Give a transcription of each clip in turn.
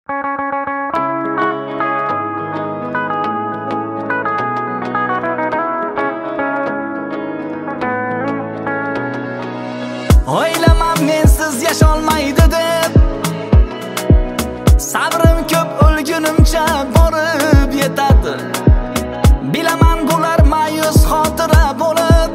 O'ylamam mensiz yasholmaydi deb, sabrim ko'p o'lgunimcha borib yetadi. Bilaman bular ma'yus xotira bo'lib,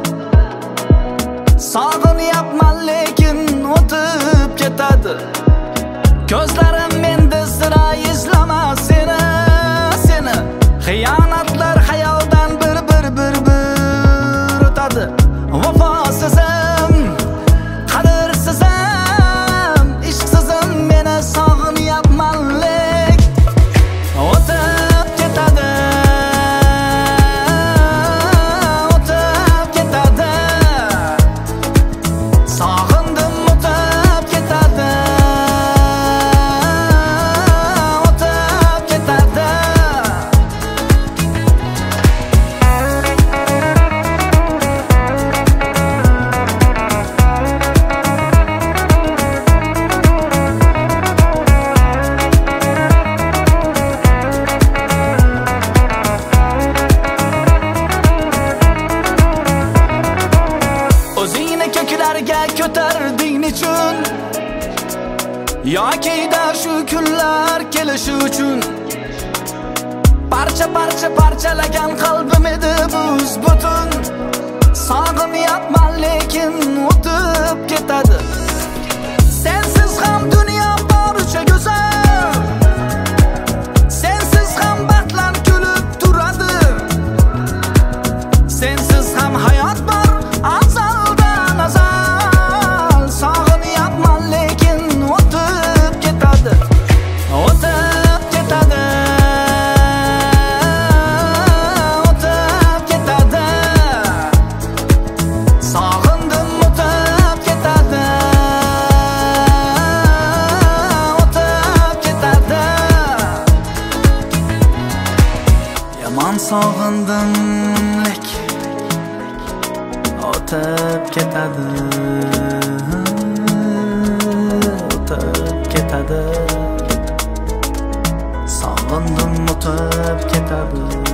sog'inyapman lekin o'tib ketadi. Ko'zlarim menda sira izlamas seni, xiyonatlar xayoldan bir o'tadi. Vafosizim, qadrsizim, ishqsizim, meni sog'inyapman lek o'tib ketadi. Sog'indim, o'tib ketadi. O'zingni ko'klarga ko'tarding uchun, yoki-da shu kunlar kelishi uchun. Parchalagan qalbim edi buz butun. Sog'inyapman lekin o'tib ketadi. Sensiz ham dunyo boricha go'zal, sensiz ham baxtlar kulib turadi. Sensiz ham hayot bor azaldan azal. Sog'inyapman lekin o'tib ketadi. O'tib ketadi. Sog'indim, o'tib ketadi. O'tib ketadi. Yomon sog'indim lek o'tib ketadi. O'tib ketadi. Sog'indim, o'tib ketadi.